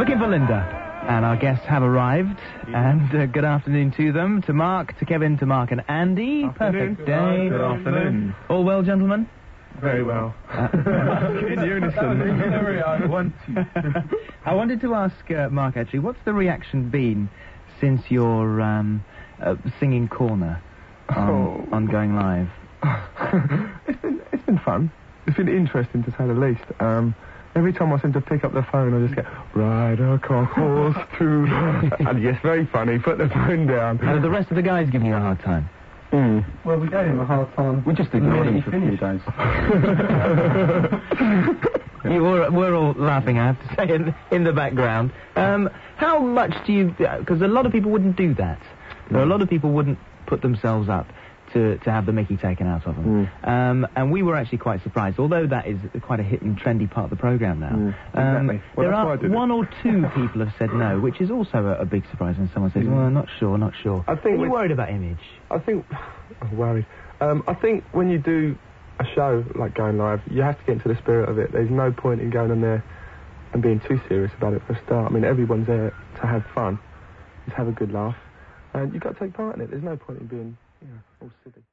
looking for Linda. And our guests have arrived, and good afternoon to them, to Mark, to Kevin, to Mark and Andy. Afternoon. Perfect day. Good afternoon. All well, gentlemen? Very well. In unison. I wanted to ask Mark, actually, what's the reaction been since your singing corner on Going Live? It's been fun. It's been interesting, to say the least. Every time I seem to pick up the phone, I just get, ride a cock horse to... And yes, very funny, put the phone down. And the rest of the guys giving you a hard time? Well, we gave him a hard time. We just ignored him for a few days. We're all laughing, I have to say, in the background. How much do you... Because a lot of people wouldn't do that. A lot of people wouldn't put themselves up to have the mickey taken out of them. And we were actually quite surprised, although that is quite a hit and trendy part of the programme now. Exactly. Well, there are one or two people have said no, which is also a big surprise when someone says, well, not sure. I think Are you worried about image? Worried. I think when you do a show like Going Live, you have to get into the spirit of it. There's no point in going on there and being too serious about it for a start. I mean, everyone's there to have fun, just have a good laugh, and you've got to take part in it. There's no point in being, all silly.